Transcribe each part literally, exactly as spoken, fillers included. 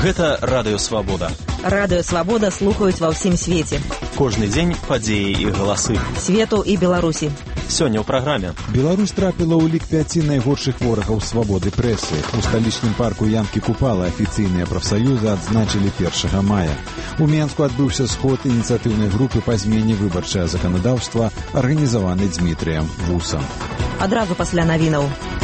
Гэта Радыё Свабода. Радыё Свабода слухаюць ва ўсім свеце. Кожны дзень падзеі і галасы. Свету і Беларусі. Сёння ў праграме. Беларусь трапіла ў лік пяці найгоршых ворагаў свабоды прэсы. У сталічным парку Янкі Купала афіцыйныя прафсаюзы адзначылі першага мая. У Менску адбыўся сход ініцыятыўнай групы па змене выбарчае заканадаўства, арганізаваны Дзмітрыем Вусам. Адразу пасля навінаў.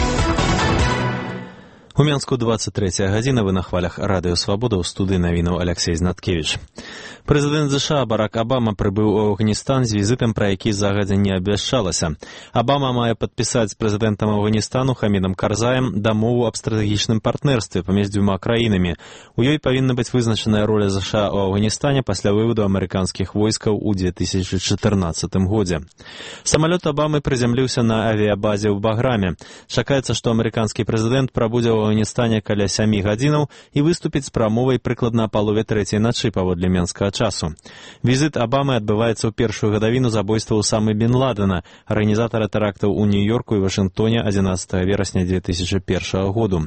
У Менску двадцать третья гадзіна, вы на хвалях Радыё Свабода, ў студыі навінаў Алексей Знаткевич. Прэзідэнт ЗША Барак Абама прыбыў у Афганістан з візітам, пра які загадзя не абвяшчалася. Абама мае падпісаць з прэзідэнтам Афганістана Хамідам Карзаем дамову аб стратэгічным партнерстве паміж дзвюма краінамі. У ёй павінна быць вызначаная роля ЗША ў Афганістане пасля выводу амерыканскіх войскаў у две тысячи чатырнаццатым годзе. Самалёт Абамы прызямліўся на авіябазе ў Баграме. Чакаецца, што амерыканскі прэзідэнт прабудзе ў Афганістане каля сямі гадзінаў і выступіць з прамовай прыкладна палове трэцяй начы паводле менскага часу. Візіт Абамы адбываецца ў першую гадавіну забойства Усамы бен Ладена, арганізатара тэрактаў у Нью-Йорку і Вашынгтоне адзінаццатага верасня две тысячи першага году.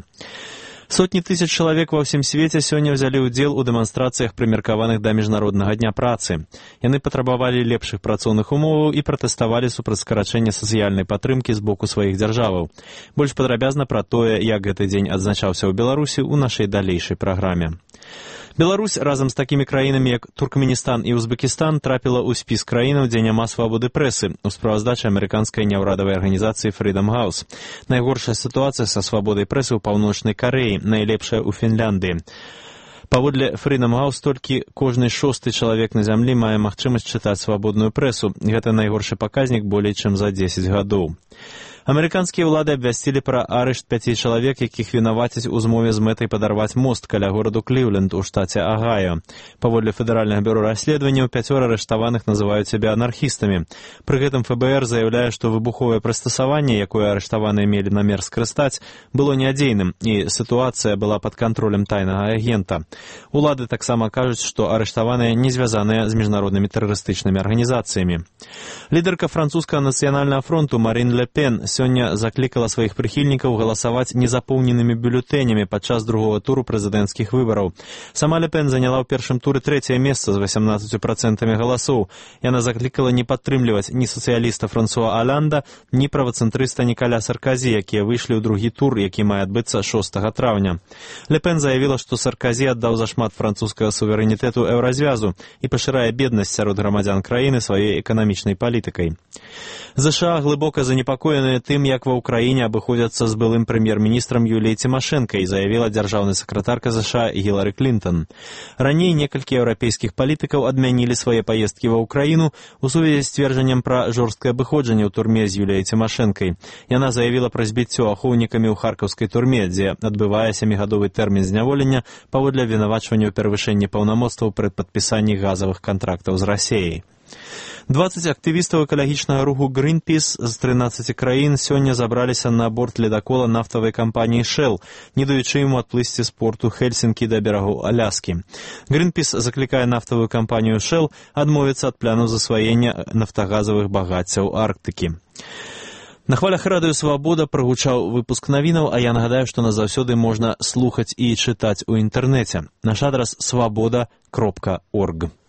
Сотні тысяч чалавек ва ўсім свеце сёння ўзялі ўдзел у дэманстрацыях, прымеркаваных да Міжнароднага дня працы. Яны патрабавалі лепшых працоўных умоваў і пратэставалі супраць скарачэння сацыяльнай падтрымкі з боку сваіх дзяржаваў. Больш падрабязна пра тое, як гэты дзень адзначаўся ў Беларусі, у нашай далейшай праграме. Беларусь разам з такімі краінамі, як Туркменістан і Узбекістан, трапіла ў спіс краінаў, дзе няма свабоды прэсы, у справаздачы амерыканскай няўрадавай арганізацыі Freedom House. Найгоршая сітуацыя са свабодай прэсы ў Паўночнай Карэі, найлепшая ў Фінляндыі. Паводле Freedom House, толькі кожны шосты чалавек на зямлі мае магчымасць чытаць свабодную прэсу. Гэта найгоршы паказнік болей чым за дзесяць гадоў. Амерыканскія ўлады абвясцілі пра арышт пяці чалавек, якіх вінавацяць у змове з мэтай падарваць мост каля гораду Кліўленд у штаце Агайо. Паводле федэральнага бюро расследаванняў, пяцёра арыштаваных называюць сябе анархістамі. Пры гэтым ФБР заяўляе, што выбуховае прыстасаванне, якое арыштаваныя мелі намер скарыстаць, было неадзейным, і сітуацыя была пад кантролем тайнага агента. Улады таксама кажуць, што арыштаваныя не звязаныя з міжнароднымі тэрарыстычнымі арганізацыямі. Лідарка французскага нацыянальнага фронту Марин Ле Пен сёння заклікала сваіх прыхільнікаў галасаваць незапоўненымі бюлетэнямі падчас другога туру прэзідэнцкіх выбараў. Сама Ле Пен заняла ў першым туры трэцяе месца з васямнаццаццю працэнтамі галасоў. Яна заклікала не падтрымліваць ні сацыяліста Франсуа Алянда, ні правацэнтрыста Нікаля Сарказі, якія выйшлі ў другі тур, які мае адбыцца шостага траўня. Ле Пен заявіла, што Сарказі аддаў зашмат французскага суверэнітэту еўразвязу і пашырае беднасць сярод грамадзян краіны сваёй эканамічнай палітыкай. ЗША глыбока занепакоеныя тым, як ва ўкраіне абыходзяцца з былым прэм'ер-міністрам Юліяй Цімашэнкай, заявіла дзяржаўная сакратарка ЗША Гілары Клінтон. Раней некалькі еўрапейскіх палітыкаў адмянілі свае паездкі ва ўкраіну у сувязі з сцверджаннем пра жорсткае абыходжанне ў турме з Юліяй Цімашэнкай. Яна заявіла пра збіццё ахоўнікамі ў харкаўскай турме, дзе адбывае сямігадовы тэрмін зняволення паводле абвінавачвання ў перавышэнні паўнамоцтваў пры падпісанні газавых кантрактаў з Расіяй. дваццаць актывістаў экалагічнага руху Greenpeace з трынаццаці краін сёння забраліся на борт ледакола нафтавай кампаніі Shell, не даючы яму адплысці з порту Хельсінкі да берагоў Аляскі. Greenpeace заклікае нафтавую кампанію Shell адмовіцца ад планаў засваення нафтагазавых багаццяў Арктыкі. На хвалях Радыё Свабода прагучаў выпуск навінаў, а я нагадаю, што нас заўсёды можна слухаць і чытаць у інтэрнэце. Наш адрас свабода кропка орг.